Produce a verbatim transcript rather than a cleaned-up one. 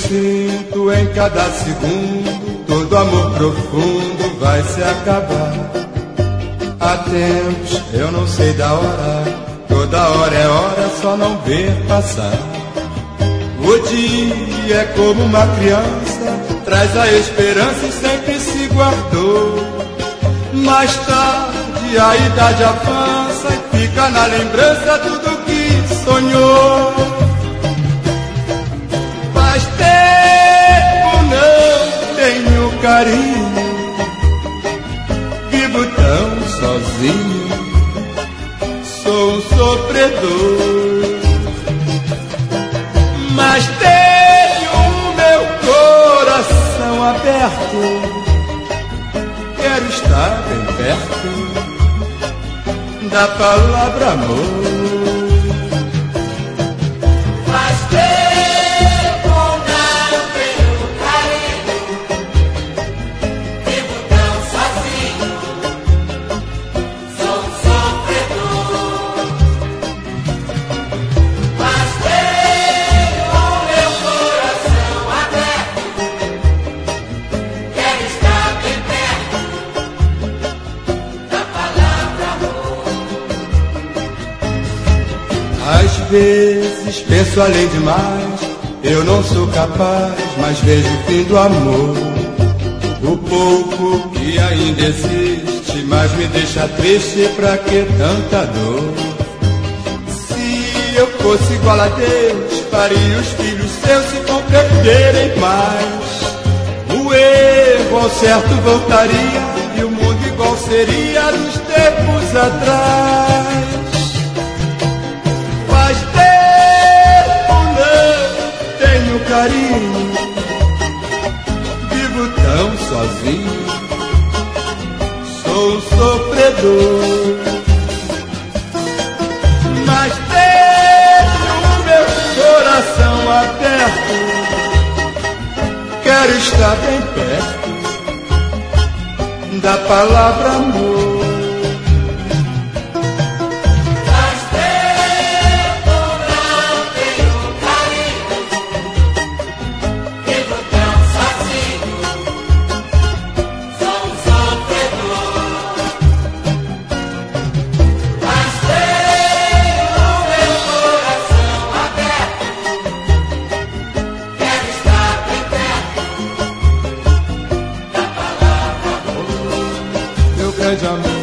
sinto em cada segundo, todo amor profundo vai se acabar. Há tempos eu não sei da hora, toda hora é hora, só não ver passar. O dia é como uma criança, traz a esperança e sempre se guardou. Mais tarde a idade avança e fica na lembrança tudo que sonhou. Faz tempo não tenho carinho, vivo tão sozinho, sou um sofredor. Mas tenho o meu coração aberto, quero estar bem perto da palavra amor. Faz tempo não tenho carinho, vivo tão sozinho, sou um sofredor. Mas tenho o meu coração aberto, quero estar bem perto da palavra amor. Às vezes penso além demais, eu não sou capaz, mas vejo o fim do amor. O pouco que ainda existe, mas me deixa triste, pra que tanta dor? Se eu fosse igual a Deus, faria os filhos seus se compreenderem mais. O erro ao certo voltaria, e o mundo igual seria nos tempos atrás. Faz tempo não tenho carinho, vivo tão sozinho, sou um sofredor. Mas tenho o meu coração aberto, quero estar bem perto da palavra amor. Grande amor.